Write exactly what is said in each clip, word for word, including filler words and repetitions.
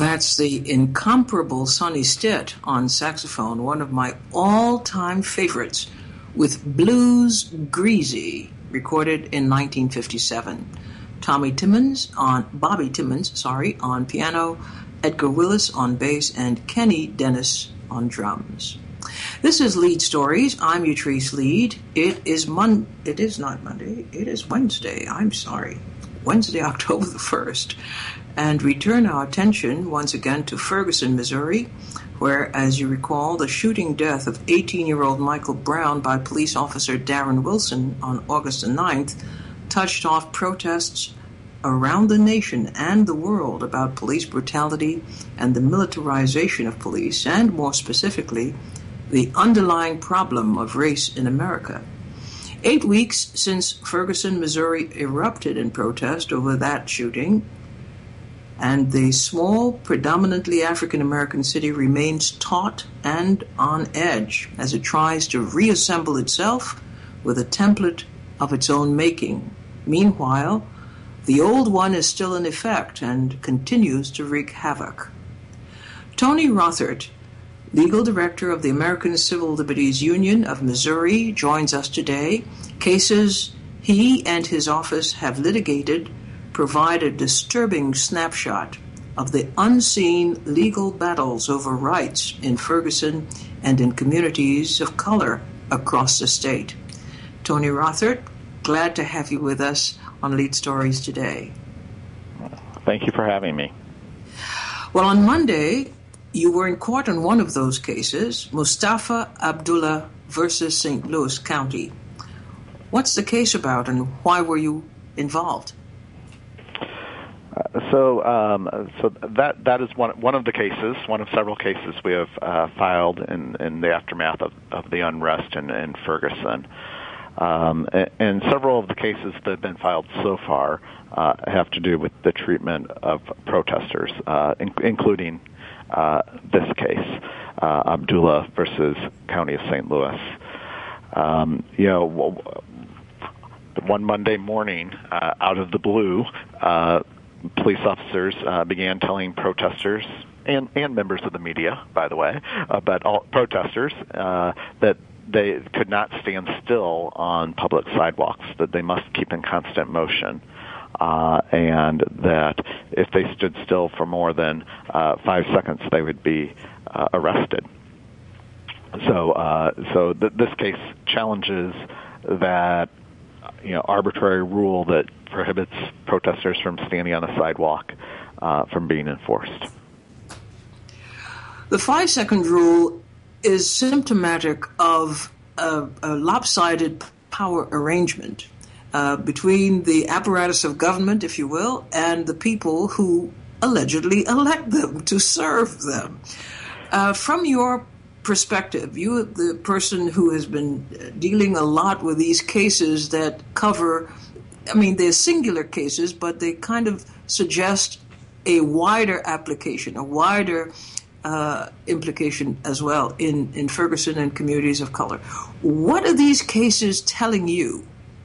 That's the incomparable Sonny Stitt on saxophone, one of my all-time favorites, with Blues Greasy, recorded in nineteen fifty-seven. Tommy Timmons on Bobby Timmons, sorry, on piano, Edgar Willis on bass, and Kenny Dennis on drums. This is Lead Stories. I'm Utrice Lead. It is Mon. It is not Monday. It is Wednesday. I'm sorry. Wednesday, October the first. And we turn our attention once again to Ferguson, Missouri, where, as you recall, the shooting death of eighteen-year-old Michael Brown by police officer Darren Wilson on August the ninth touched off protests around the nation and the world about police brutality and the militarization of police, and more specifically, the underlying problem of race in America. Eight weeks since Ferguson, Missouri erupted in protest over that shooting, and the small, predominantly African-American city remains taut and on edge as it tries to reassemble itself with a template of its own making. Meanwhile, the old one is still in effect and continues to wreak havoc. Tony Rothert, legal director of the American Civil Liberties Union of Missouri, joins us today. Cases he and his office have litigated provide a disturbing snapshot of the unseen legal battles over rights in Ferguson and in communities of color across the state. Tony Rothert, glad to have you with us on Lead Stories today. Thank you for having me. Well, on Monday, you were in court on one of those cases, Mustafa Abdullah versus Saint Louis County. What's the case about, and why were you involved? Uh, so, um, so that that is one one of the cases, one of several cases we have uh, filed in, in the aftermath of, of the unrest in, in Ferguson. Um, and, and several of the cases that have been filed so far uh, have to do with the treatment of protesters, uh, in, including uh, this case, uh, Abdullah versus County of Saint Louis. Um, you know, one Monday morning, uh, out of the blue, uh, police officers uh, began telling protesters, and, and members of the media, by the way, uh, but all protesters, uh, that they could not stand still on public sidewalks, that they must keep in constant motion, uh, and that if they stood still for more than uh, five seconds, they would be uh, arrested. So, uh, so th- this case challenges that, you know, arbitrary rule that prohibits protesters from standing on a sidewalk uh, from being enforced. The five-second rule is symptomatic of a, a lopsided power arrangement uh, between the apparatus of government, if you will, and the people who allegedly elect them to serve them. Uh, from your perspective, you, the person who has been dealing a lot with these cases that cover, I mean, they're singular cases, but they kind of suggest a wider application, a wider uh, implication as well in, in Ferguson and communities of color. What are these cases telling you?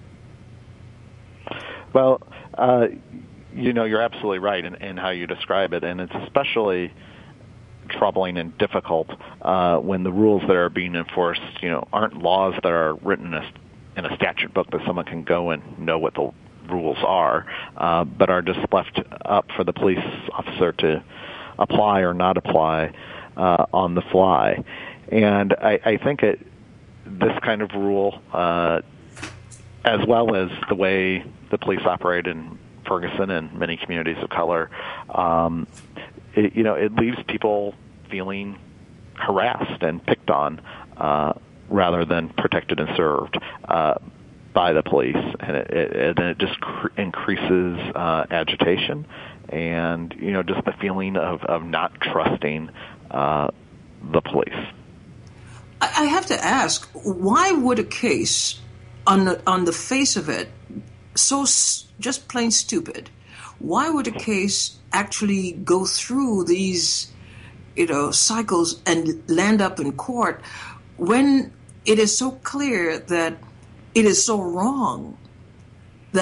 Well, uh, you know, you're absolutely right in, in how you describe it, and it's especially troubling and difficult uh, when the rules that are being enforced, you know, aren't laws that are written in a, in a statute book that someone can go and know what the rules are, uh, but are just left up for the police officer to apply or not apply uh, on the fly. And I, I think it, this kind of rule, uh, as well as the way the police operate in Ferguson and many communities of color, um, It, you know, it leaves people feeling harassed and picked on uh, rather than protected and served uh, by the police, and it, it, and it just cr- increases uh, agitation and, you know, just the feeling of, of not trusting uh, the police. I have to ask, why would a case on the, on the face of it so s- just plain stupid? Why would a case actually go through these, you know, cycles and land up in court when it is so clear that it is so wrong that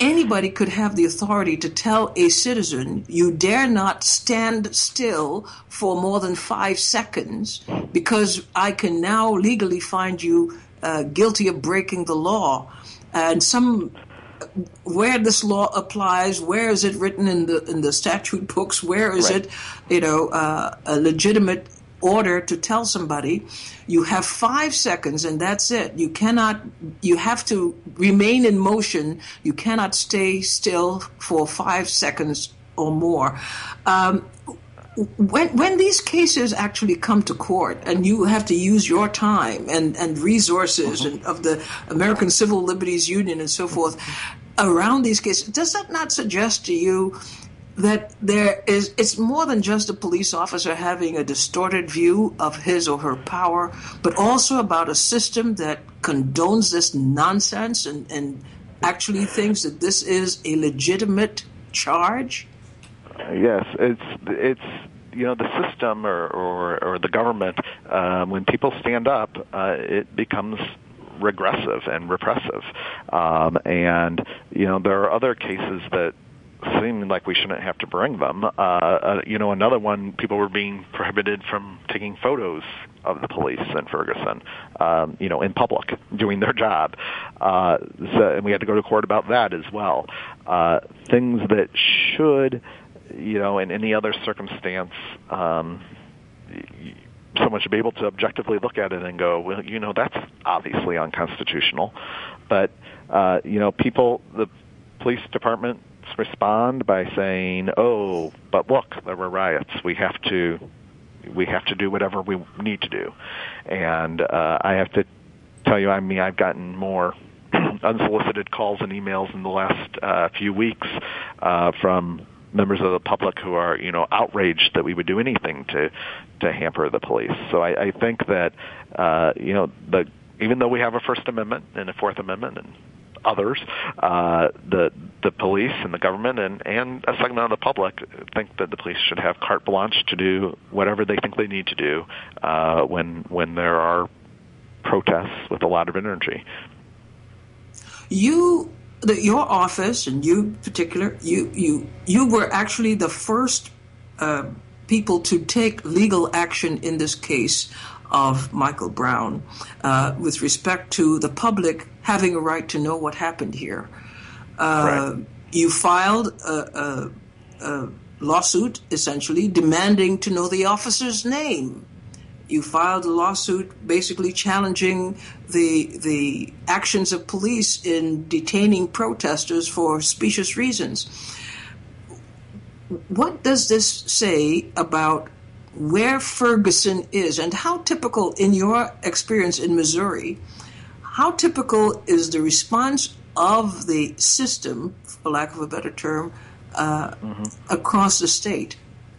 anybody could have the authority to tell a citizen, you dare not stand still for more than five seconds because I can now legally find you uh, guilty of breaking the law. And some, where this law applies, where is it written in the in the statute books? Where is right. it, you know, uh, a legitimate order to tell somebody? You have five seconds and that's it. You cannot, you have to remain in motion. You cannot stay still for five seconds or more. Um, when when these cases actually come to court and you have to use your time and, and resources mm-hmm. and of the American Civil Liberties Union and so forth around these cases, does that not suggest to you that there is, it's more than just a police officer having a distorted view of his or her power, but also about a system that condones this nonsense and, and actually thinks that this is a legitimate charge? Yes, it's it's you know the system or or, or the government. Um, when people stand up, uh, it becomes regressive and repressive, um, and you know there are other cases that seem like we shouldn't have to bring them. Uh, uh, you know, another one, people were being prohibited from taking photos of the police in Ferguson, um, you know, in public, doing their job. Uh, so, and we had to go to court about that as well. Uh, things that should, you know, in any other circumstance, um, someone should be able to objectively look at it and go, well, you know, that's obviously unconstitutional. But, uh, you know, people, the police department respond by saying, "Oh, but look, there were riots. We have to, we have to do whatever we need to do." And uh, I have to tell you, I mean, I've gotten more unsolicited calls and emails in the last uh, few weeks uh, from members of the public who are, you know, outraged that we would do anything to to hamper the police. So I, I think that, uh, you know, the even though we have a First Amendment and a Fourth Amendment and others, uh, the the police and the government and, and a segment of the public think that the police should have carte blanche to do whatever they think they need to do uh, when when there are protests with a lot of energy. You, the, your office, and you in particular, you you you were actually the first uh, people to take legal action in this case of Michael Brown uh, with respect to the public having a right to know what happened here. Uh, right. You filed a, a, a lawsuit, essentially, demanding to know the officer's name. You filed a lawsuit basically challenging the the actions of police in detaining protesters for specious reasons. What does this say about where Ferguson is, and how typical, in your experience in Missouri, how typical is the response of the system, for lack of a better term, uh, mm-hmm. across the state?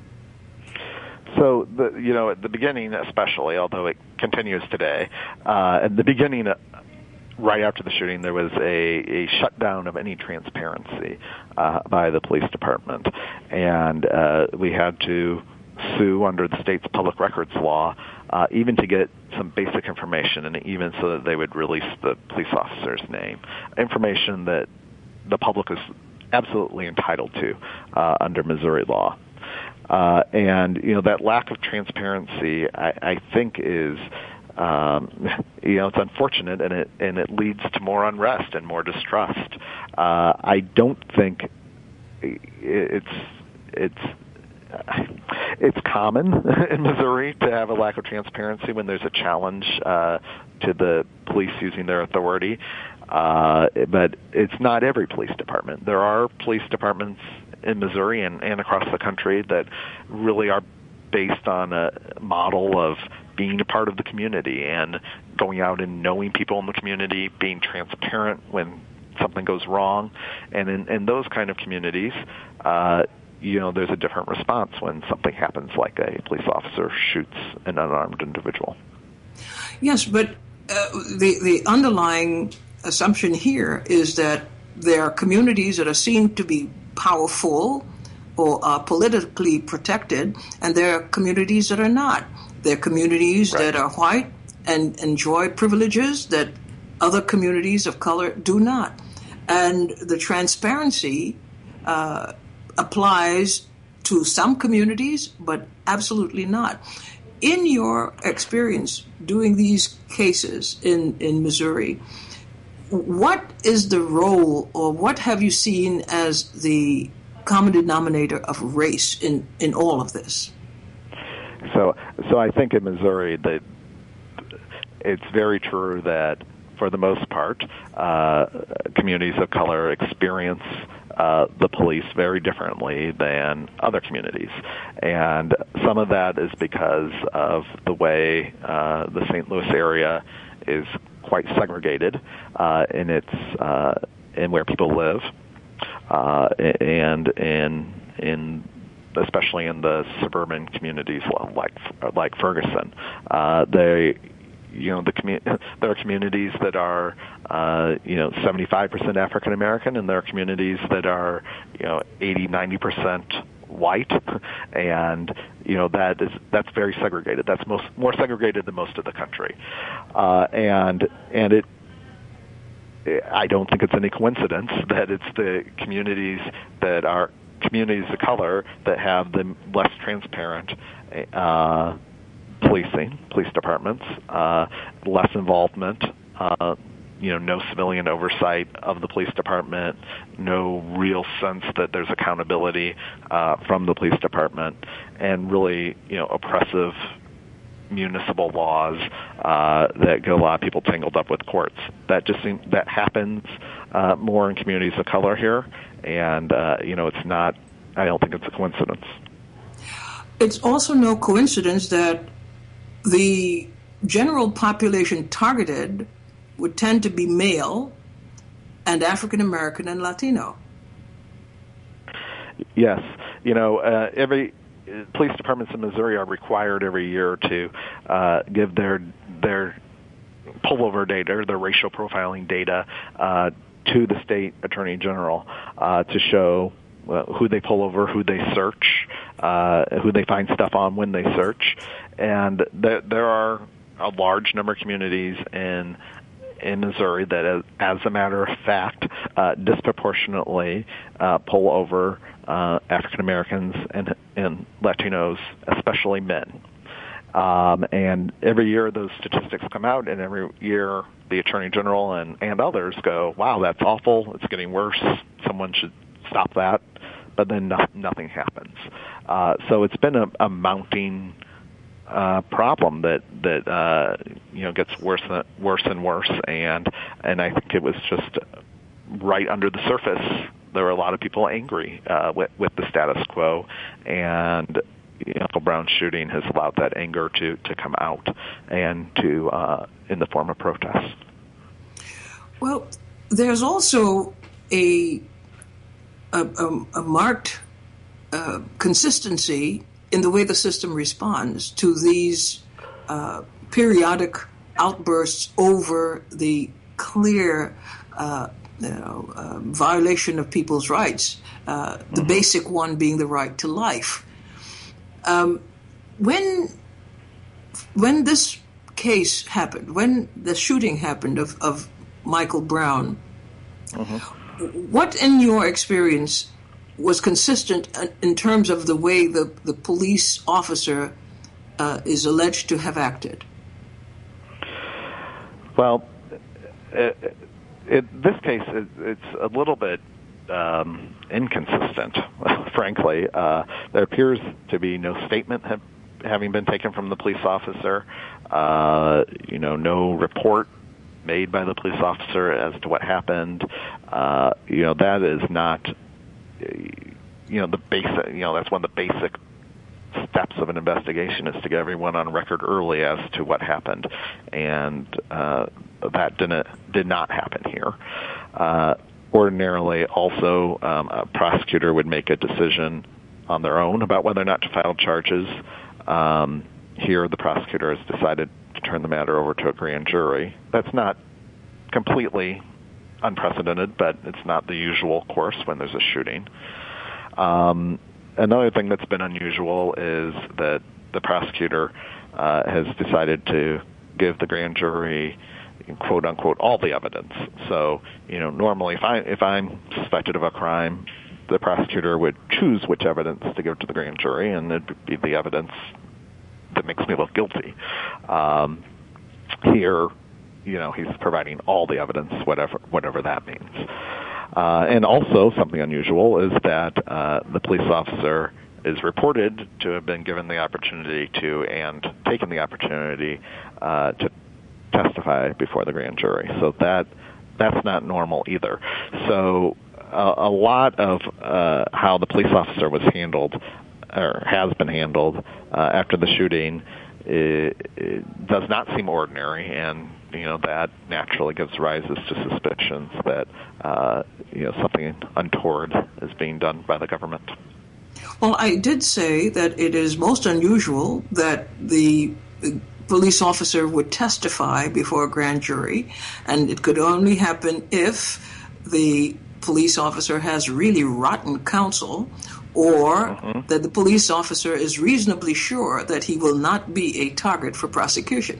So, the, you know, at the beginning especially, although it continues today, uh, at the beginning, uh, right after the shooting, there was a, a shutdown of any transparency uh, by the police department. And uh, we had to sue under the state's public records law, uh, even to get some basic information, and even so that they would release the police officer's name, information that the public is absolutely entitled to uh, under Missouri law. Uh, and you know that lack of transparency, I, I think, is um, you know it's unfortunate, and it and it leads to more unrest and more distrust. Uh, I don't think it's it's. It's common in Missouri to have a lack of transparency when there's a challenge uh, to the police using their authority, uh, but it's not every police department. There are police departments in Missouri and, and across the country that really are based on a model of being a part of the community and going out and knowing people in the community, being transparent when something goes wrong. And in, in those kind of communities, uh, you know, there's a different response when something happens, like a police officer shoots an unarmed individual. Yes, but uh, the the underlying assumption here is that there are communities that are seen to be powerful or are politically protected, and there are communities that are not. There are communities right. that are white and enjoy privileges that other communities of color do not. And the transparency uh, applies to some communities, but absolutely not. In your experience doing these cases in, in Missouri, what is the role, or what have you seen as the common denominator of race in, in all of this? So, so I think in Missouri that it's very true that, for the most part, uh, communities of color experience uh, the police very differently than other communities. And some of that is because of the way uh, the Saint Louis area is quite segregated uh, in its uh, in where people live, uh, and in in especially in the suburban communities like like Ferguson. Uh, they You know, the commu- there are communities that are, uh, you know, seventy-five percent African American, and there are communities that are, you know, eighty, ninety percent white, and you know that is that's very segregated. That's most more segregated than most of the country, uh, and and it. I don't think it's any coincidence that it's the communities that are communities of color that have the less transparent Uh, policing, police departments, uh, less involvement, uh, you know, no civilian oversight of the police department, no real sense that there's accountability uh, from the police department, and really, you know, oppressive municipal laws uh, that get a lot of people tangled up with courts. That just seems, that happens uh, more in communities of color here, and uh, you know, it's not. I don't think it's a coincidence. It's also no coincidence that the general population targeted would tend to be male and African American and Latino. Yes. You know, uh, every police departments in Missouri are required every year to uh, give their their pullover data, their racial profiling data, uh, to the state attorney general uh, to show uh, who they pull over, who they search, uh, who they find stuff on when they search. And there, there are a large number of communities in in Missouri that, as, as a matter of fact, uh, disproportionately uh, pull over uh, African Americans and, and Latinos, especially men. Um, and every year those statistics come out, and every year the Attorney General and, and others go, wow, that's awful, it's getting worse, someone should stop that. But then no, nothing happens. Uh, so it's been a, a mounting uh, problem that that uh, you know gets worse and worse and worse, and and I think it was just right under the surface. There were a lot of people angry uh, with, with the status quo, and you know, Michael Brown's shooting has allowed that anger to, to come out and to uh, in the form of protest. Well, there's also a a, a, a marked uh, consistency in the way the system responds to these uh, periodic outbursts over the clear uh, you know, uh, violation of people's rights, uh, the mm-hmm. basic one being the right to life. Um, when when this case happened, when the shooting happened of, of Michael Brown, mm-hmm. what in your experience was consistent in terms of the way the, the police officer uh, is alleged to have acted? Well, it, it, this case, it, it's a little bit um, inconsistent, frankly. Uh, there appears to be no statement have, having been taken from the police officer, uh, you know, no report made by the police officer as to what happened. Uh, you know, that is not, you know, the basic, you know, that's one of the basic steps of an investigation is to get everyone on record early as to what happened. And uh, that didn't, did not happen here. Uh, ordinarily, also, um, a prosecutor would make a decision on their own about whether or not to file charges. Um, here, the prosecutor has decided to turn the matter over to a grand jury. That's not completely unprecedented, but it's not the usual course when there's a shooting. Um, another thing that's been unusual is that the prosecutor uh, has decided to give the grand jury, quote unquote all the evidence. So, you know, normally if I if I'm suspected of a crime, the prosecutor would choose which evidence to give to the grand jury, and it'd be the evidence that makes me look guilty. Um, here, you know, he's providing all the evidence, whatever whatever that means. Uh, and also, something unusual is that uh, the police officer is reported to have been given the opportunity to and taken the opportunity uh, to testify before the grand jury. So that that's not normal either. So uh, a lot of uh, how the police officer was handled or has been handled uh, after the shooting it, it does not seem ordinary, and you know that naturally gives rises to suspicions that uh, you know something untoward is being done by the government. Well, I did say that it is most unusual that the police officer would testify before a grand jury, and it could only happen if the police officer has really rotten counsel, or mm-hmm. that the police officer is reasonably sure that he will not be a target for prosecution.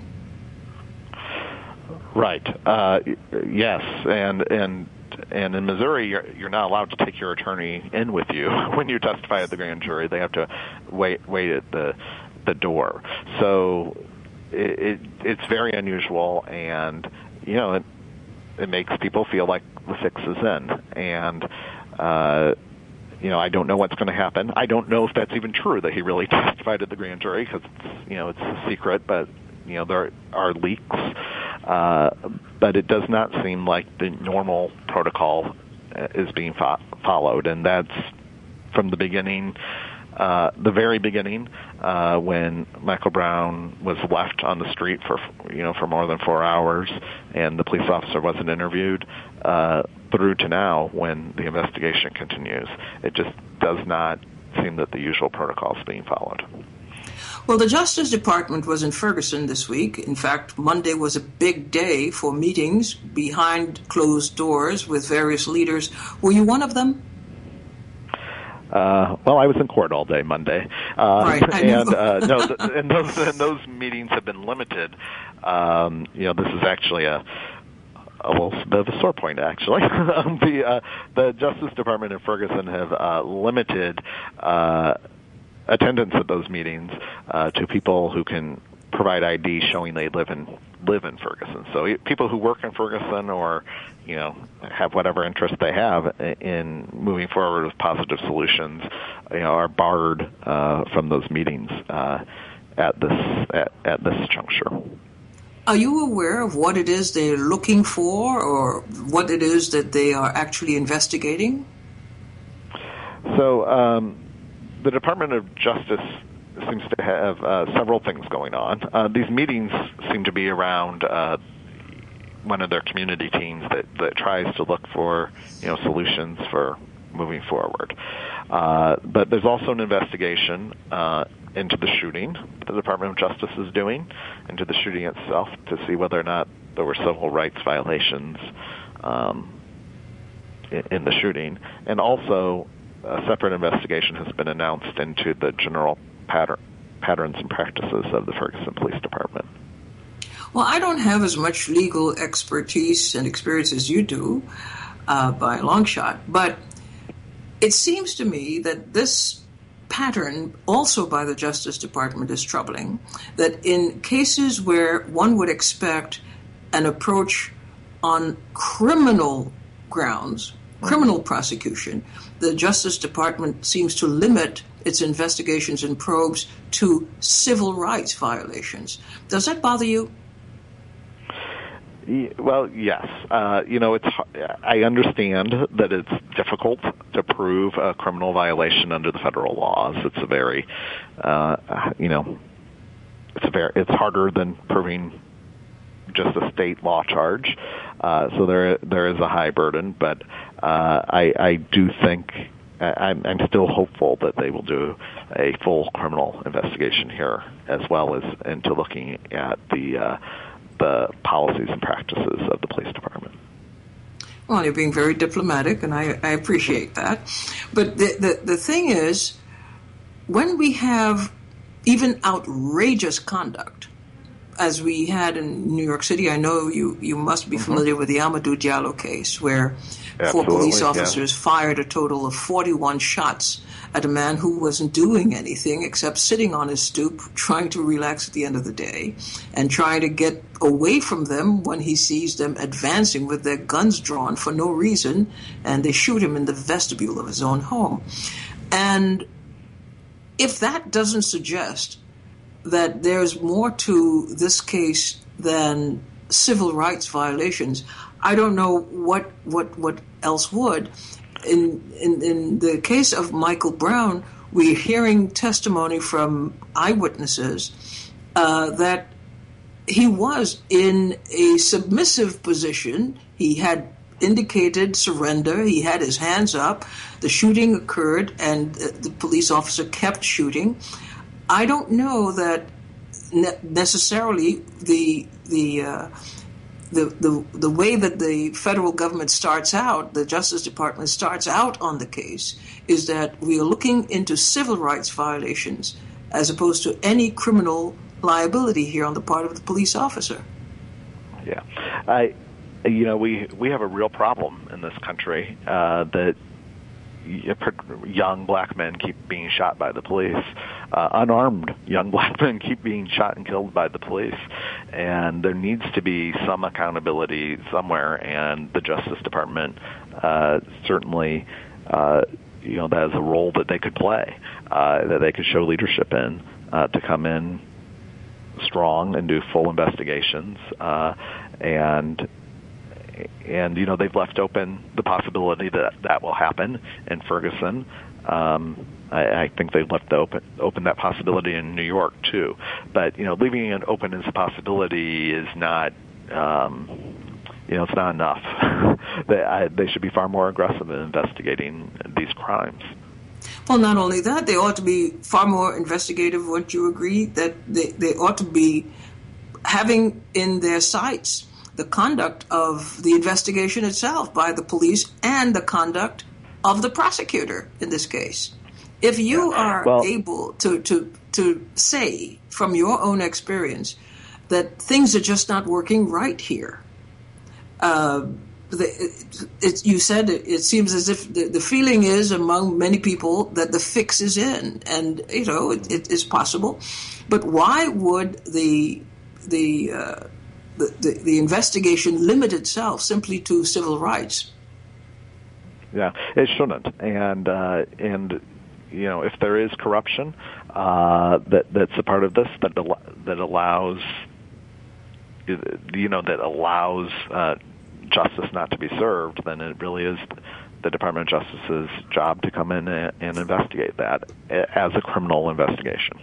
Right. Uh, yes, and and and in Missouri, you're, you're not allowed to take your attorney in with you when you testify at the grand jury. They have to wait wait at the the door. So it, it it's very unusual, and you know it it makes people feel like the fix is in, and uh, you know I don't know what's going to happen. I don't know if that's even true that he really testified at the grand jury, because you know it's a secret, but you know there are leaks. Uh, but it does not seem like the normal protocol is being fo- followed, and that's from the beginning, uh, the very beginning, uh, when Michael Brown was left on the street for you know for more than four hours, and the police officer wasn't interviewed, uh, through to now when the investigation continues. It just does not seem that the usual protocol is being followed. Well, the Justice Department was in Ferguson this week. In fact, Monday was a big day for meetings behind closed doors with various leaders. Were you one of them? Uh, well, I was in court all day Monday, uh, right, and uh, no, th- and those and those meetings have been limited. Um, you know, this is actually a a little bit of a sore point, actually. the uh, the Justice Department in Ferguson have uh, limited Uh, attendance at those meetings uh, to people who can provide I D showing they live in live in Ferguson. So people who work in Ferguson, or you know have whatever interest they have in moving forward with positive solutions, you know, are barred uh, from those meetings uh, at this at, at this juncture. Are you aware of what it is they're looking for, or what it is that they are actually investigating? So. Um, The Department of Justice seems to have uh, several things going on. Uh, these meetings seem to be around uh, one of their community teams that, that tries to look for, you know, solutions for moving forward. Uh, but there's also an investigation uh, into the shooting that the Department of Justice is doing, into the shooting itself, to see whether or not there were civil rights violations um, in, in the shooting, and also a separate investigation has been announced into the general pattern, patterns and practices of the Ferguson Police Department. Well, I don't have as much legal expertise and experience as you do, uh, by a long shot, but it seems to me that this pattern, also by the Justice Department, is troubling, that in cases where one would expect an approach on criminal grounds, criminal prosecution, the Justice Department seems to limit its investigations and probes to civil rights violations. Does that bother you? Well, yes. Uh, you know, it's. I understand that it's difficult to prove a criminal violation under the federal laws. It's a very, uh, you know, it's a very. It's harder than proving just a state law charge. Uh, so there there is a high burden, but uh, I, I do think I'm, I'm still hopeful that they will do a full criminal investigation here, as well as into looking at the uh, the policies and practices of the police department. Well, you're being very diplomatic, and I, I appreciate that. But the, the the thing is, when we have even outrageous conduct as we had in New York City, I know you, you must be familiar mm-hmm. with the Amadou Diallo case, where Absolutely, four police officers yeah. fired a total of forty-one shots at a man who wasn't doing anything except sitting on his stoop, trying to relax at the end of the day, and trying to get away from them when he sees them advancing with their guns drawn for no reason, and they shoot him in the vestibule of his own home. And if that doesn't suggest that there's more to this case than civil rights violations, I don't know what what, what else would. In, in in the case of Michael Brown, we're hearing testimony from eyewitnesses uh, that he was in a submissive position. He had indicated surrender. He had his hands up. The shooting occurred, and the police officer kept shooting. I don't know that ne- necessarily the the, uh, the the the way that the federal government starts out, the Justice Department starts out on the case, is that we are looking into civil rights violations as opposed to any criminal liability here on the part of the police officer. Yeah, I, you know, we we have a real problem in this country uh, that young black men keep being shot by the police. Uh, unarmed young black men keep being shot and killed by the police. And there needs to be some accountability somewhere, and the Justice Department uh, certainly, uh, you know, that is a role that they could play, uh, that they could show leadership in, uh, to come in strong and do full investigations, uh, and And, you know, they've left open the possibility that that will happen in Ferguson. Um, I, I think they've left open, open that possibility in New York, too. But, you know, leaving it open as a possibility is not, um, you know, it's not enough. they, I, they should be far more aggressive in investigating these crimes. Well, not only that, they ought to be far more investigative. Wouldn't you agree that they, they ought to be having in their sights the conduct of the investigation itself by the police and the conduct of the prosecutor in this case? If you yeah. are well, able to, to, to say from your own experience that things are just not working right here, uh, the, it, it, you said it, it seems as if the, the feeling is among many people that the fix is in, and, you know, it, it is possible. But why would the the uh, The, the, the investigation limit itself simply to civil rights? Yeah, it shouldn't. And uh, and you know, if there is corruption uh, that that's a part of this that that allows you know that allows uh, justice not to be served, then it really is the Department of Justice's job to come in and, and investigate that as a criminal investigation.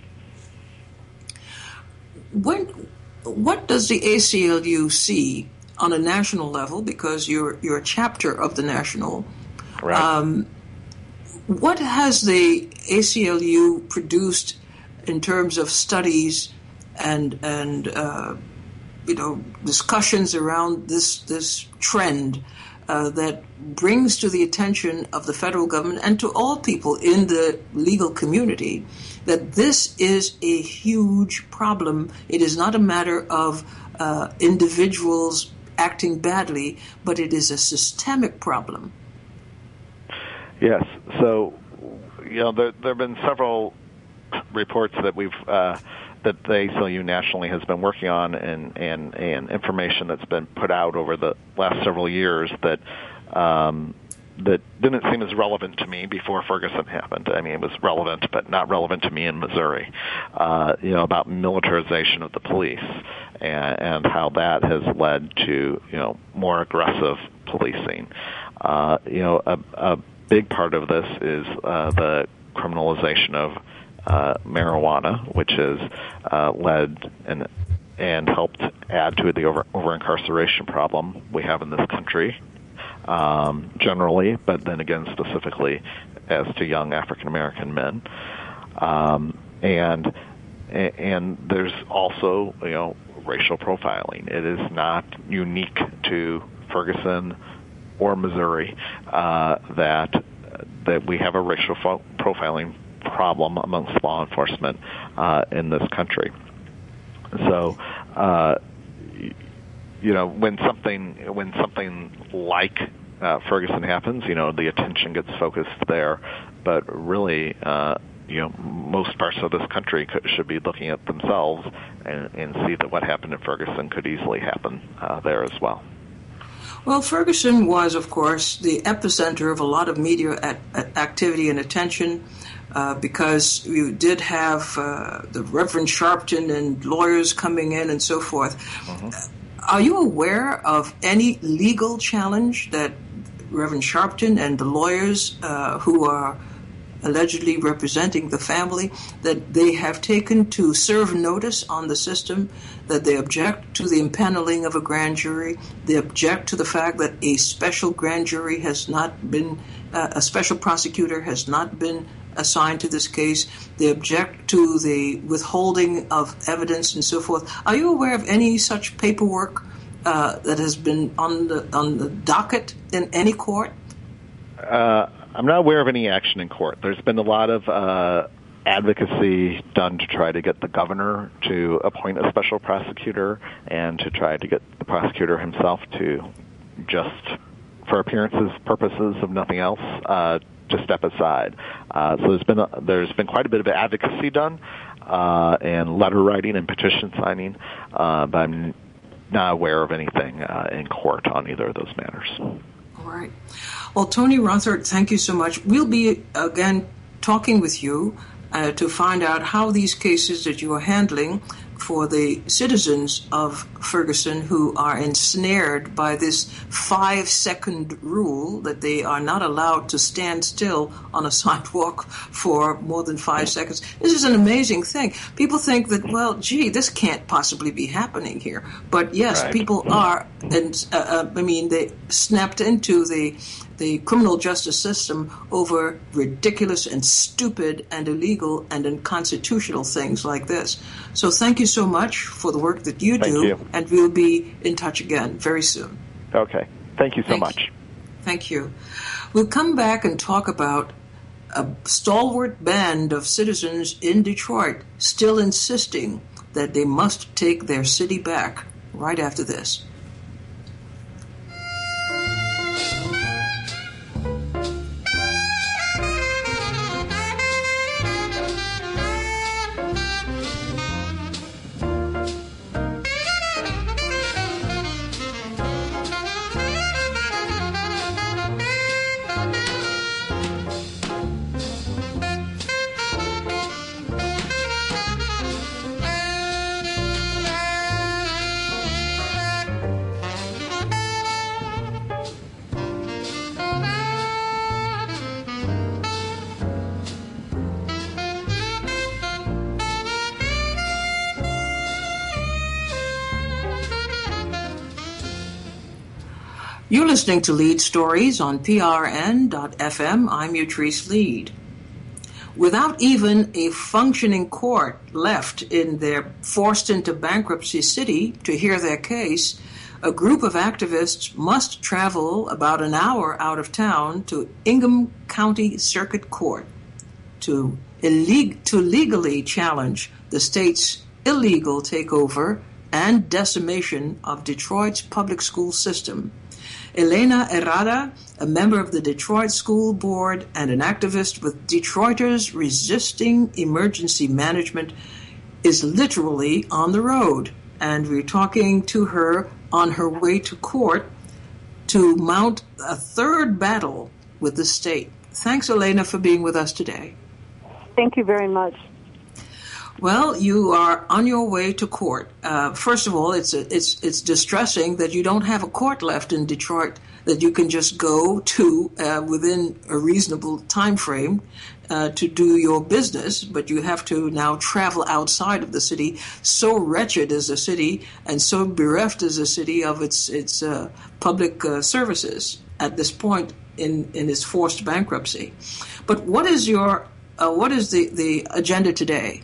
When. What does the A C L U see on a national level? Because you're you're a chapter of the national. Right. Um, what has the A C L U produced in terms of studies and and uh, you know discussions around this this trend uh, that brings to the attention of the federal government and to all people in the legal community that this is a huge problem? It is not a matter of uh, individuals acting badly, but it is a systemic problem. Yes. So, you know, there, there have been several reports that we've uh, that the A C L U nationally has been working on, and, and, and information that's been put out over the last several years that um, that didn't seem as relevant to me before Ferguson happened. I mean, it was relevant, but not relevant to me in Missouri. Uh, you know, about militarization of the police and, and how that has led to, you know, more aggressive policing. Uh, you know, a, a big part of this is uh, the criminalization of uh, marijuana, which has uh, led and and helped add to the over, over-incarceration problem we have in this country. Um, generally, but then again specifically as to young African American men, um, and and there's also you know racial profiling. It is not unique to Ferguson or Missouri uh, that that we have a racial fo- profiling problem amongst law enforcement uh, in this country. So, uh, you know, when something when something like uh, Ferguson happens, you know, the attention gets focused there. But really, uh, you know, most parts of this country could, should be looking at themselves and, and see that what happened in Ferguson could easily happen uh, there as well. Well, Ferguson was, of course, the epicenter of a lot of media at, at activity and attention uh, because you did have uh, the Reverend Sharpton and lawyers coming in and so forth. Mm-hmm. Are you aware of any legal challenge that Reverend Sharpton and the lawyers uh, who are allegedly representing the family, that they have taken to serve notice on the system, that they object to the impaneling of a grand jury, they object to the fact that a special grand jury has not been, uh, a special prosecutor has not been assigned to this case, they object to the withholding of evidence and so forth. Are you aware of any such paperwork uh, that has been on the on the docket in any court? Uh, I'm not aware of any action in court. There's been a lot of uh, advocacy done to try to get the governor to appoint a special prosecutor and to try to get the prosecutor himself to just, for appearances purposes of nothing else, uh, to step aside. Uh, so there's been a, there's been quite a bit of advocacy done uh, and letter writing and petition signing, uh, but I'm not aware of anything uh, in court on either of those matters. All right. Well, Tony Runthert, thank you so much. We'll be, again, talking with you uh, to find out how these cases that you are handling for the citizens of Ferguson who are ensnared by this five-second rule that they are not allowed to stand still on a sidewalk for more than five seconds. This is an amazing thing. People think that, well, gee, this can't possibly be happening here. But, yes, right. People are, and uh, uh, I mean, they snapped into the the criminal justice system over ridiculous and stupid and illegal and unconstitutional things like this. So thank you so much for the work that you thank do, you. And we'll be in touch again very soon. Okay. Thank you so thank much. You. Thank you. We'll come back and talk about a stalwart band of citizens in Detroit still insisting that they must take their city back right after this. You're listening to Lead Stories on P R N dot F M. I'm Utrice Lead. Without even a functioning court left in their forced into bankruptcy city to hear their case, a group of activists must travel about an hour out of town to Ingham County Circuit Court to, illeg- to legally challenge the state's illegal takeover and decimation of Detroit's public school system. Elena Herrada, a member of the Detroit School Board and an activist with Detroiters Resisting Emergency Management, is literally on the road. And we're talking to her on her way to court to mount a third battle with the state. Thanks, Elena, for being with us today. Thank you very much. Well, you are on your way to court. Uh, first of all, it's a, it's it's distressing that you don't have a court left in Detroit that you can just go to uh, within a reasonable time frame uh, to do your business, but you have to now travel outside of the city. So wretched is the city, and so bereft is the city of its its uh, public uh, services at this point in, in its forced bankruptcy. But what is your uh, what is the, the agenda today?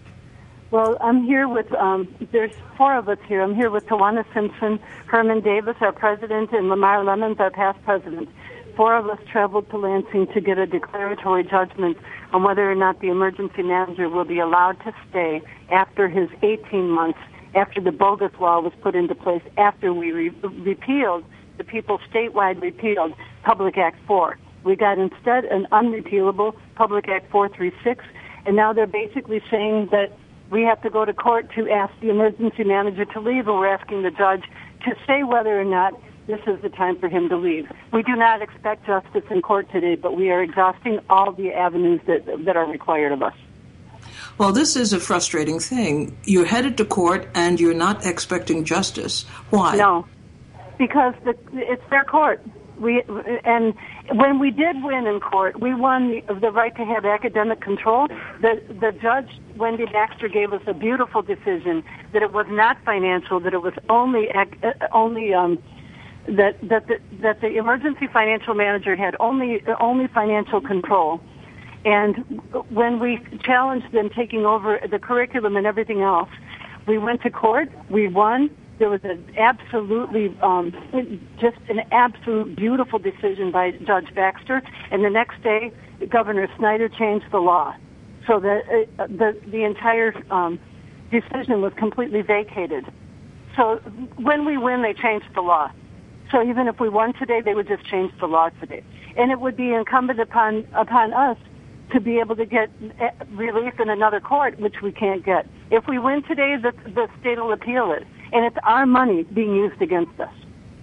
Well, I'm here with, um, there's four of us here. I'm here with Tawana Simpson, Herman Davis, our president, and Lamar Lemons, our past president. Four of us traveled to Lansing to get a declaratory judgment on whether or not the emergency manager will be allowed to stay after his eighteen months after the bogus law was put into place, after we re- repealed, the people statewide repealed Public Act four. We got instead an unrepealable Public Act four thirty-six, and now they're basically saying that we have to go to court to ask the emergency manager to leave, and we're asking the judge to say whether or not this is the time for him to leave. We do not expect justice in court today, but we are exhausting all the avenues that that are required of us. Well, this is a frustrating thing. You're headed to court, and you're not expecting justice. Why? No, because the, it's their court. We and when we did win in court, we won the, the right to have academic control. The the judge, Wendy Baxter, gave us a beautiful decision that it was not financial, that it was only only um, that that the, that the emergency financial manager had only only financial control. And when we challenged them taking over the curriculum and everything else, we went to court. We won. There was an absolutely, um, just an absolute beautiful decision by Judge Baxter. And the next day, Governor Snyder changed the law, so that uh, the the entire um, decision was completely vacated. So when we win, they changed the law. So even if we won today, they would just change the law today, and it would be incumbent upon upon us to be able to get relief in another court, which we can't get. If we win today, the, the state will appeal it, and it's our money being used against us.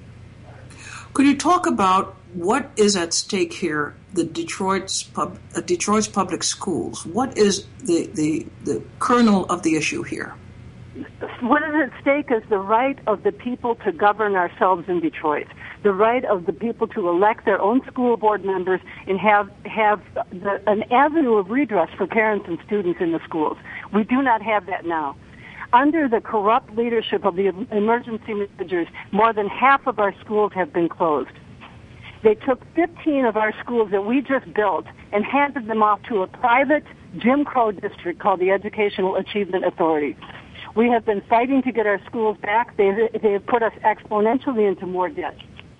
Could you talk about what is at stake here? The Detroit's pub, uh, Detroit's public schools. What is the, the the kernel of the issue here? What is at stake is the right of the people to govern ourselves in Detroit, the right of the people to elect their own school board members and have have the, an avenue of redress for parents and students in the schools. We do not have that now. Under the corrupt leadership of the emergency managers, more than half of our schools have been closed. They took fifteen of our schools that we just built and handed them off to a private Jim Crow district called the Educational Achievement Authority. We have been fighting to get our schools back. They they have put us exponentially into more debt.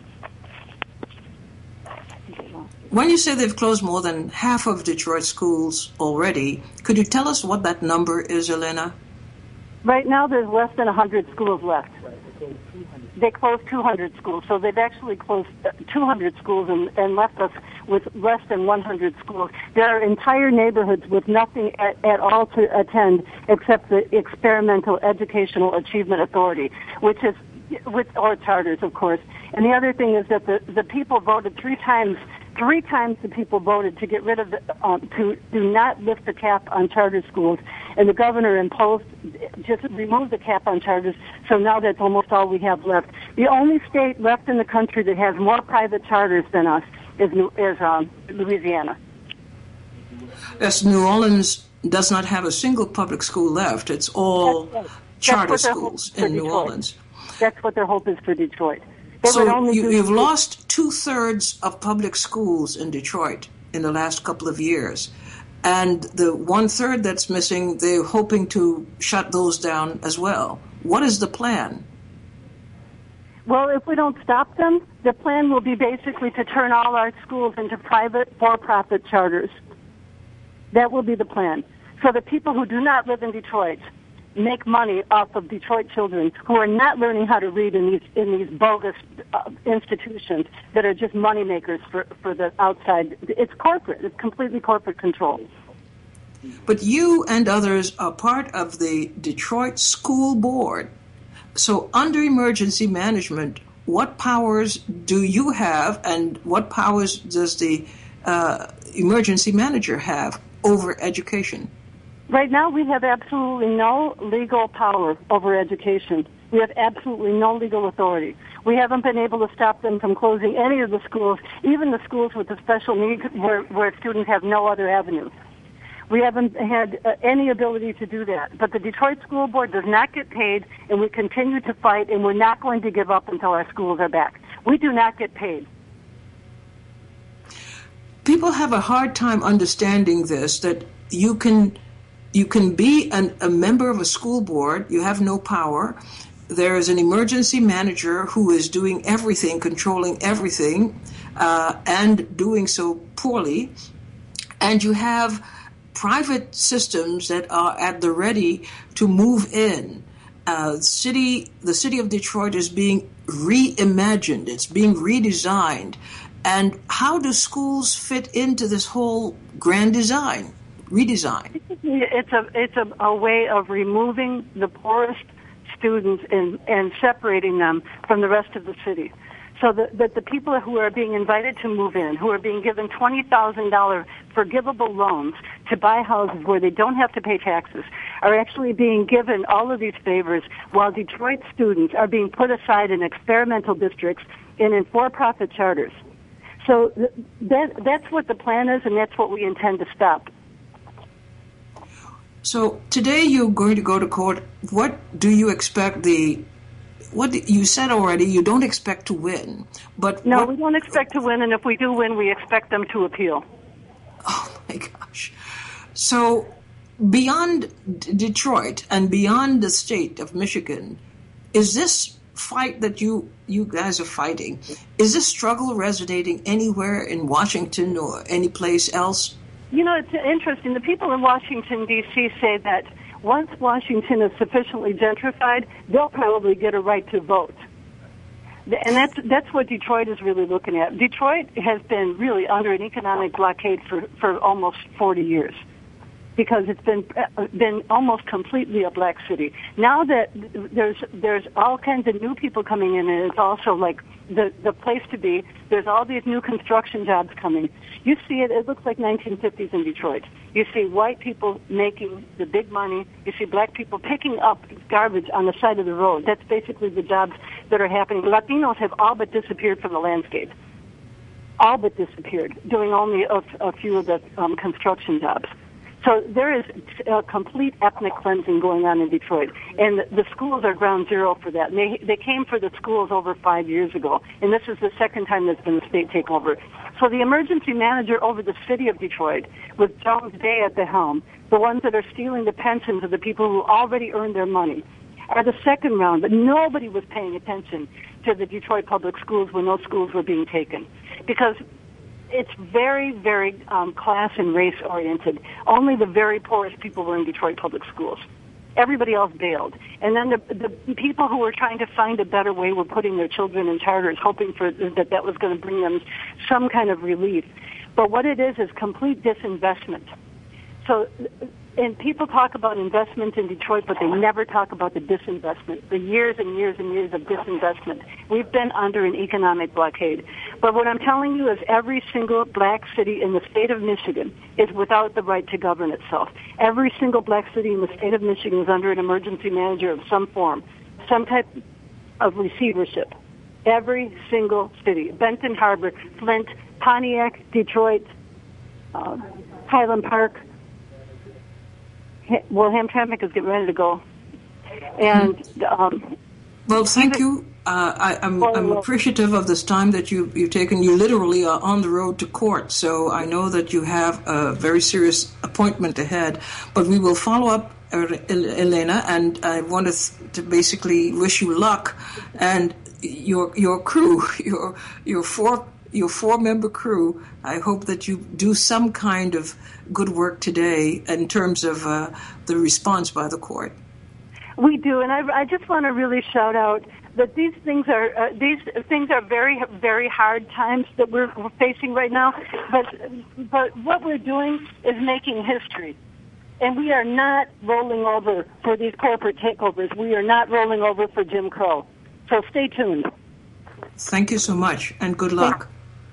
When you say they've closed more than half of Detroit schools already, could you tell us what that number is, Elena? Right now, there's less than one hundred schools left. They closed two hundred schools, so they've actually closed two hundred schools and, and left us with less than one hundred schools. There are entire neighborhoods with nothing at, at all to attend except the Experimental Educational Achievement Authority, which is, with or charters, of course. And the other thing is that the, the people voted three times. Three times the people voted to get rid of the, um, to do not lift the cap on charter schools, and the governor imposed, just removed the cap on charters, so now that's almost all we have left. The only state left in the country that has more private charters than us is, is um, Louisiana. Yes, New Orleans does not have a single public school left. It's all right. charter schools in New Orleans. That's what their hope is for Detroit. So you, you've lost two-thirds of public schools in Detroit in the last couple of years. And the one-third that's missing, they're hoping to shut those down as well. What is the plan? Well, if we don't stop them, the plan will be basically to turn all our schools into private, for-profit charters. That will be the plan. So the people who do not live in Detroit make money off of Detroit children who are not learning how to read in these in these bogus uh, institutions that are just money makers for, for the outside. It's corporate. It's completely corporate control. But you and others are part of the Detroit School Board. So under emergency management, what powers do you have, and what powers does the uh, emergency manager have over education? Right now, we have absolutely no legal power over education. We have absolutely no legal authority. We haven't been able to stop them from closing any of the schools, even the schools with the special needs where, where students have no other avenue. We haven't had uh, any ability to do that. But the Detroit School Board does not get paid, and we continue to fight, and we're not going to give up until our schools are back. We do not get paid. People have a hard time understanding this, that you can... You can be an, a member of a school board. You have no power. There is an emergency manager who is doing everything, controlling everything, uh, and doing so poorly. And you have private systems that are at the ready to move in. uh, city, the city of Detroit is being reimagined. It's being redesigned. And how do schools fit into this whole grand design, redesign? It's a it's a, a way of removing the poorest students and, and separating them from the rest of the city. So that, that the people who are being invited to move in, who are being given twenty thousand dollars forgivable loans to buy houses where they don't have to pay taxes, are actually being given all of these favors, while Detroit students are being put aside in experimental districts and in for-profit charters. So that that's what the plan is, and that's what we intend to stop. So today you're going to go to court. What do you expect the... What you said already, you don't expect to win, but... No, what, we don't expect to win, and if we do win, we expect them to appeal. Oh, my gosh. So beyond D- Detroit and beyond the state of Michigan, is this fight that you, you guys are fighting, is this struggle resonating anywhere in Washington or any place else? You know, it's interesting. The people in Washington, D C say that once Washington is sufficiently gentrified, they'll probably get a right to vote. And that's that's what Detroit is really looking at. Detroit has been really under an economic blockade for, for almost forty years because it's been been almost completely a black city. Now that there's there's all kinds of new people coming in, and it's also like the the place to be. There's all these new construction jobs coming. You see it, it looks like nineteen fifties in Detroit. You see white people making the big money. You see black people picking up garbage on the side of the road. That's basically the jobs that are happening. Latinos have all but disappeared from the landscape. All but disappeared, doing only a, a few of the um, construction jobs. So there is a complete ethnic cleansing going on in Detroit, and the schools are ground zero for that. And they they came for the schools over five years ago, and this is the second time there's been a state takeover. So the emergency manager over the city of Detroit, with Jones Day at the helm, the ones that are stealing the pensions of the people who already earned their money, are the second round. But nobody was paying attention to the Detroit public schools when those schools were being taken, because it's very, very um, class and race oriented. Only the very poorest people were in Detroit public schools. Everybody else bailed. And then the, the people who were trying to find a better way were putting their children in charters, hoping for that that was going to bring them some kind of relief. But what it is is complete disinvestment. So, and people talk about investment in Detroit, but they never talk about the disinvestment, the years and years and years of disinvestment. We've been under an economic blockade. But what I'm telling you is every single black city in the state of Michigan is without the right to govern itself. Every single black city in the state of Michigan is under an emergency manager of some form, some type of receivership. Every single city. Benton Harbor, Flint, Pontiac, Detroit, uh, Highland Park. Well, Hamtramck is getting ready to go. And um, well, thank you. Uh, I, I'm, I'm appreciative of this time that you, you've taken. You literally are on the road to court, so I know that you have a very serious appointment ahead. But we will follow up, Elena, and I want to, to basically wish you luck and your your crew, your your four your four member crew. I hope that you do some kind of good work today in terms of uh, the response by the court. We do, and I, I just want to really shout out that these things are uh, these things are very very hard times that we're, we're facing right now. But but what we're doing is making history, and we are not rolling over for these corporate takeovers. We are not rolling over for Jim Crow. So stay tuned. Thank you so much, and good luck.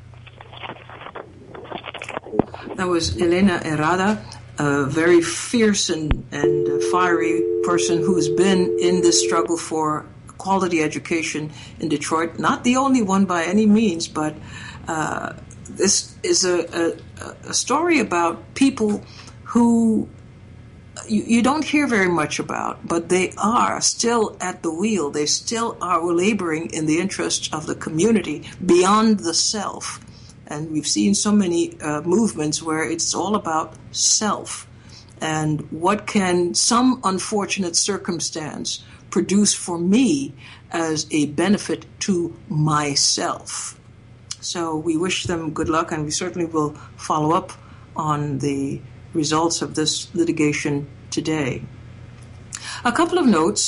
That was Elena Herrada, a very fierce and, and fiery person who has been in this struggle for quality education in Detroit. Not the only one by any means, but uh, this is a, a, a story about people who you, you don't hear very much about, but they are still at the wheel. They still are laboring in the interests of the community beyond the self. And we've seen so many uh, movements where it's all about self and what can some unfortunate circumstance produce for me as a benefit to myself. So we wish them good luck, and we certainly will follow up on the results of this litigation today. A couple of notes.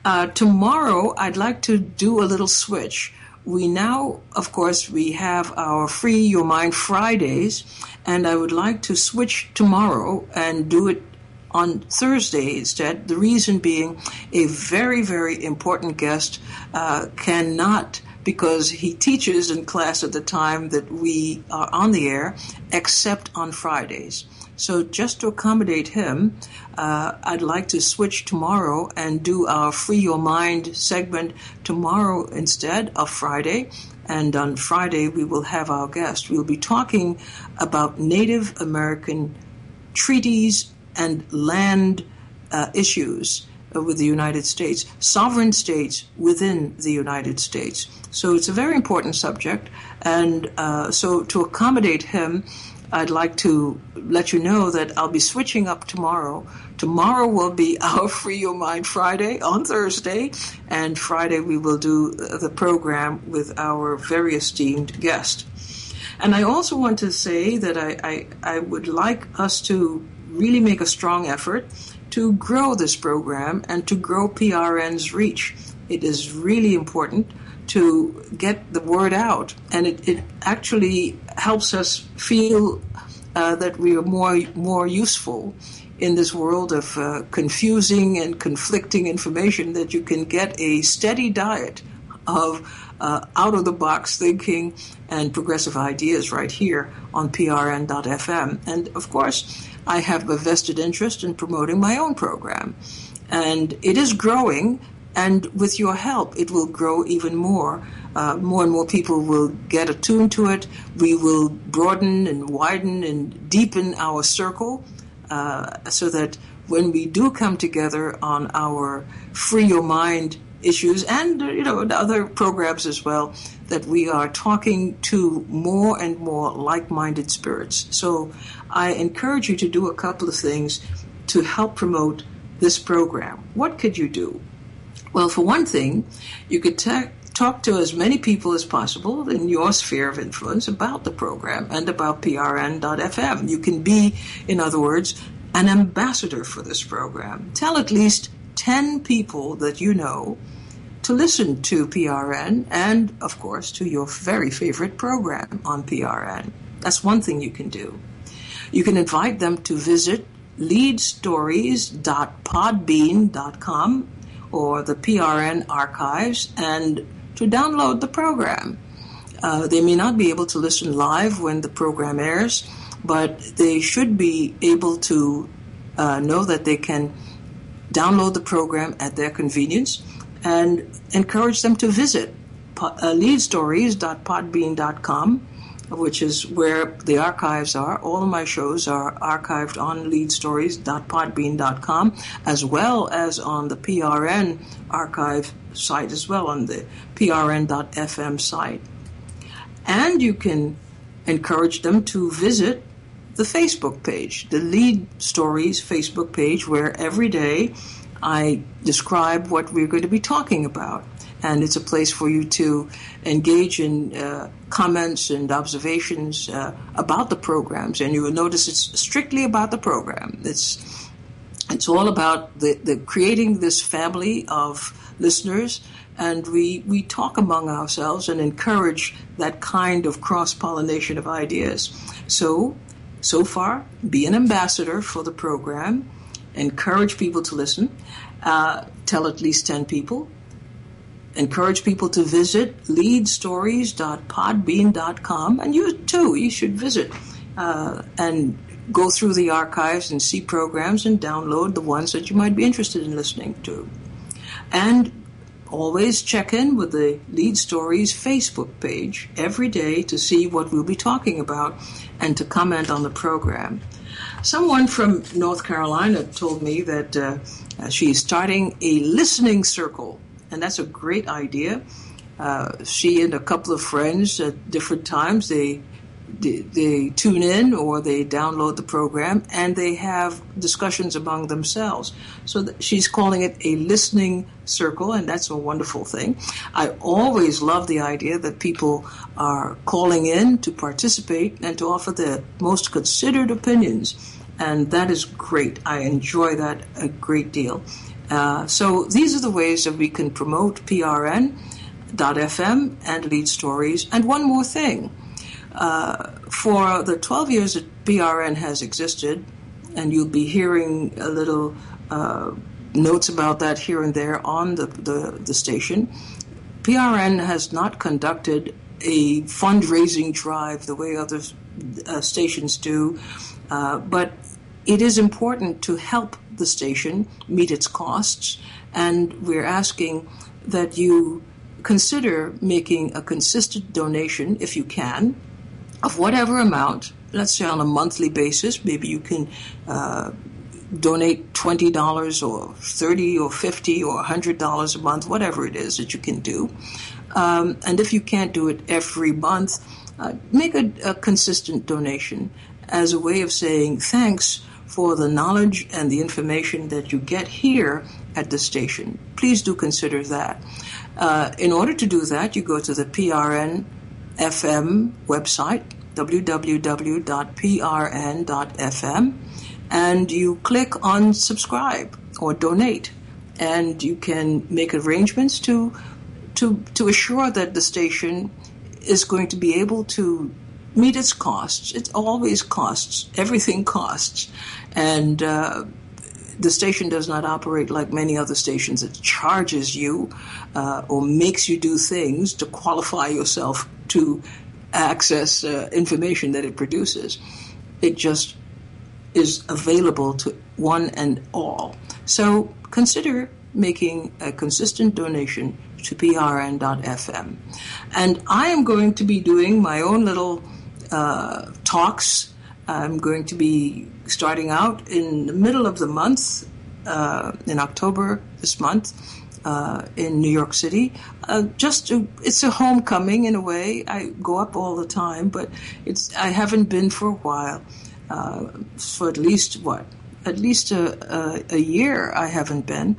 Uh, tomorrow, I'd like to do a little switch. We now, of course, we have our Free Your Mind Fridays, and I would like to switch tomorrow and do it on Thursday instead. The reason being, a very, very important guest uh, cannot, because he teaches in class at the time that we are on the air, except on Fridays. So just to accommodate him, uh, I'd like to switch tomorrow and do our Free Your Mind segment tomorrow instead of Friday. And on Friday, we will have our guest. We'll be talking about Native American treaties and land uh, issues uh, with the United States, sovereign states within the United States. So it's a very important subject. And uh, so to accommodate him, I'd like to let you know that I'll be switching up tomorrow. Tomorrow will be our Free Your Mind Friday on Thursday, and Friday we will do the program with our very esteemed guest. And I also want to say that I, I, I would like us to really make a strong effort to grow this program and to grow P R N's reach. It is really important to get the word out, and it, it actually helps us feel uh, that we are more more useful in this world of uh, confusing and conflicting information, that you can get a steady diet of uh, out-of-the-box thinking and progressive ideas right here on P R N dot F M. And, of course, I have a vested interest in promoting my own program. And it is growing, and with your help, it will grow even more. Uh, more and more people will get attuned to it. We will broaden and widen and deepen our circle uh, so that when we do come together on our Free Your Mind issues and, you know, other programs as well, that we are talking to more and more like-minded spirits. So I encourage you to do a couple of things to help promote this program. What could you do? Well, for one thing, you could ta- talk to as many people as possible in your sphere of influence about the program and about P R N dot F M. You can be, in other words, an ambassador for this program. Tell at least ten people that you know to listen to P R N and, of course, to your very favorite program on P R N. That's one thing you can do. You can invite them to visit lead stories dot podbean dot com or the P R N archives and to download the program. Uh, they may not be able to listen live when the program airs, but they should be able to uh, know that they can download the program at their convenience, and encourage them to visit uh, lead stories dot podbean dot com, which is where the archives are. All of my shows are archived on lead stories dot podbean dot com, as well as on the P R N archive site as well, on the P R N dot F M site. And you can encourage them to visit the Facebook page, the Lead Stories Facebook page, where every day I describe what we're going to be talking about. And it's a place for you to engage in uh, comments and observations uh, about the programs. And you will notice it's strictly about the program. It's it's all about the, the creating this family of listeners. And we, we talk among ourselves and encourage that kind of cross-pollination of ideas. So, so far, be an ambassador for the program. Encourage people to listen. Uh, tell at least ten people. Encourage people to visit lead stories dot podbean dot com. And you, too, you should visit uh, and go through the archives and see programs and download the ones that you might be interested in listening to. And always check in with the Lead Stories Facebook page every day to see what we'll be talking about and to comment on the program. Someone from North Carolina told me that uh, she's starting a listening circle, and that's a great idea. Uh, she and a couple of friends at different times, they, they they tune in or they download the program, and they have discussions among themselves. So th- she's calling it a listening circle, and that's a wonderful thing. I always love the idea that people are calling in to participate and to offer their most considered opinions, and that is great. I enjoy that a great deal. Uh, so these are the ways that we can promote P R N dot F M and Lead Stories. And one more thing. Uh, for the twelve years that P R N has existed, and you'll be hearing a little uh, notes about that here and there on the, the, the station, P R N has not conducted a fundraising drive the way other uh, stations do, uh, but it is important to help the station meet its costs, and we're asking that you consider making a consistent donation, if you can, of whatever amount. Let's say on a monthly basis, maybe you can uh, donate twenty dollars or thirty dollars or fifty dollars or one hundred dollars a month, whatever it is that you can do. Um, and if you can't do it every month, uh, make a, a consistent donation as a way of saying thanks for the knowledge and the information that you get here at the station. Please do consider that. Uh, in order to do that, you go to the P R N F M website, w w w dot p r n dot f m, and you click on subscribe or donate, and you can make arrangements to to to assure that the station is going to be able to meet its costs. It always costs. Everything costs. And uh, the station does not operate like many other stations that charges you uh, or makes you do things to qualify yourself to access uh, information that it produces. It just is available to one and all. So consider making a consistent donation to P R N dot F M. And I am going to be doing my own little uh, talks. I'm going to be starting out in the middle of the month, uh, in October this month, uh, in New York City. Uh, just to, it's a homecoming in a way. I go up all the time, but it's I haven't been for a while. Uh, for at least what? At least a, a, a year I haven't been.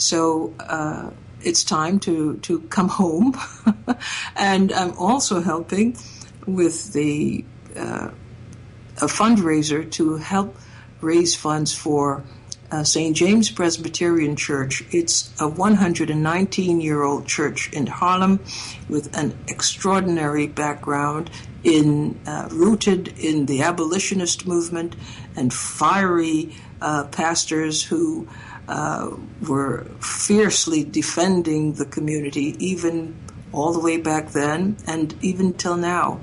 So uh, it's time to, to come home. And I'm also helping with the uh, a fundraiser to help raise funds for uh, Saint James Presbyterian Church. It's a one hundred nineteen-year-old church in Harlem with an extraordinary background in uh, rooted in the abolitionist movement and fiery uh, pastors who uh, were fiercely defending the community even all the way back then and even till now.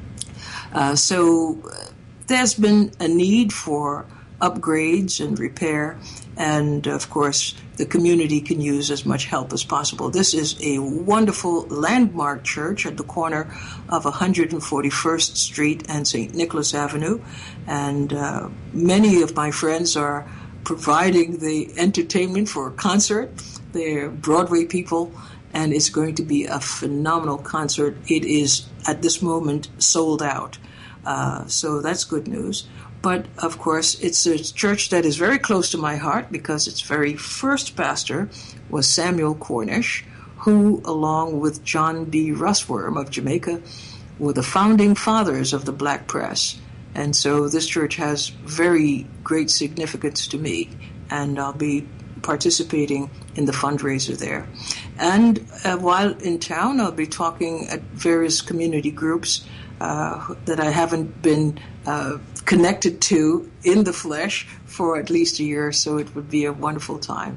Uh, so uh, there's been a need for upgrades and repair, and of course the community can use as much help as possible. This is a wonderful landmark church at the corner of one hundred forty-first Street and Saint Nicholas Avenue, and uh, many of my friends are providing the entertainment for a concert. They're Broadway people, and it's going to be a phenomenal concert. It is, at this moment, sold out. Uh, so that's good news. But, of course, it's a church that is very close to my heart because its very first pastor was Samuel Cornish, who, along with John B. Russworm of Jamaica, were the founding fathers of the black press. And so this church has very great significance to me, and I'll be participating in the fundraiser there. And uh, while in town, I'll be talking at various community groups uh, that I haven't been uh, connected to in the flesh for at least a year, so it would be a wonderful time.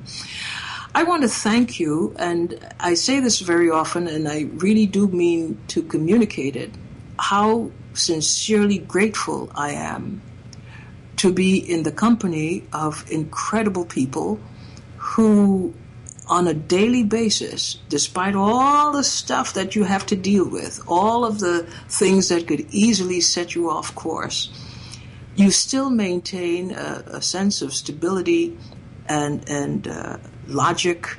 I want to thank you, and I say this very often, and I really do mean to communicate it, how sincerely grateful I am to be in the company of incredible people who, on a daily basis, despite all the stuff that you have to deal with, all of the things that could easily set you off course, you still maintain a, a sense of stability and and uh, logic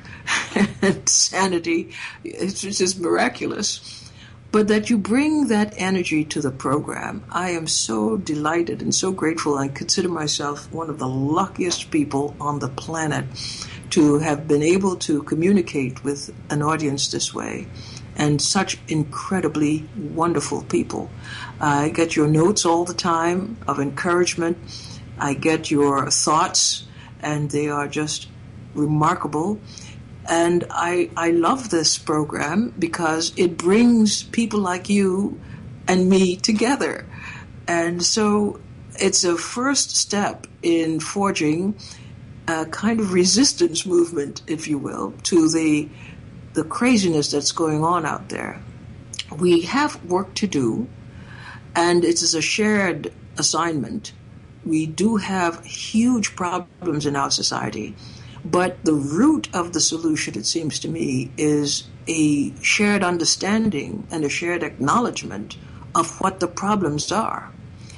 and sanity. It's just miraculous. But that you bring that energy to the program. I am so delighted and so grateful. I consider myself one of the luckiest people on the planet to have been able to communicate with an audience this way, and such incredibly wonderful people. I get your notes all the time of encouragement. I get your thoughts, and they are just remarkable. And I, I love this program because it brings people like you and me together. And so it's a first step in forging a kind of resistance movement, if you will, to the the craziness that's going on out there. We have work to do, and it is a shared assignment. We do have huge problems in our society, but the root of the solution, it seems to me, is a shared understanding and a shared acknowledgement of what the problems are.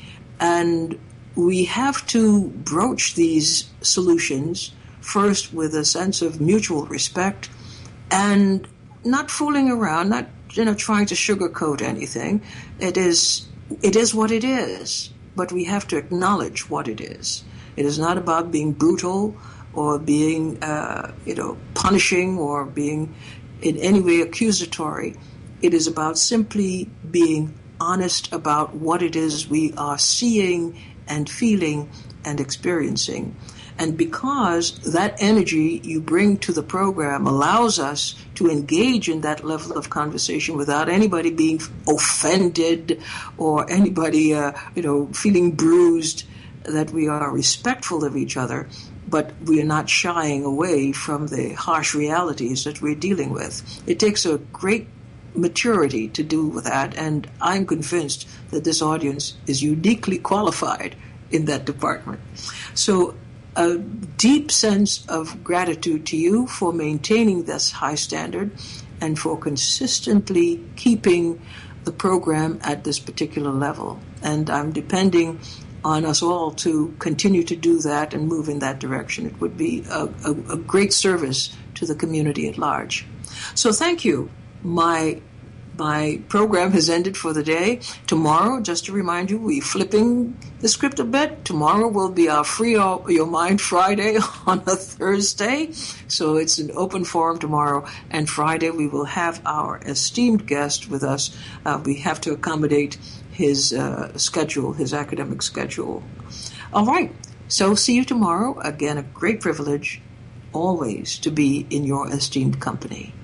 And we have to broach these solutions first with a sense of mutual respect and not fooling around, not you know trying to sugarcoat anything. It is it is what it is, but we have to acknowledge what it is. It is not about being brutal or being uh, you know punishing or being in any way accusatory. It is about simply being honest about what it is we are seeing and feeling and experiencing. And because that energy you bring to the program allows us to engage in that level of conversation without anybody being offended or anybody, uh, you know, feeling bruised, that we are respectful of each other, but we are not shying away from the harsh realities that we're dealing with. It takes a great maturity to do that, and I'm convinced that this audience is uniquely qualified in that department. So a deep sense of gratitude to you for maintaining this high standard and for consistently keeping the program at this particular level. And I'm depending on us all to continue to do that and move in that direction. It would be a, a, a great service to the community at large. So thank you. My My program has ended for the day. Tomorrow, just to remind you, we're flipping the script a bit. Tomorrow will be our Free Your Mind Friday on a Thursday. So it's an open forum tomorrow. And Friday, we will have our esteemed guest with us. Uh, we have to accommodate his uh, schedule, his academic schedule. All right. So see you tomorrow. Again, a great privilege always to be in your esteemed company.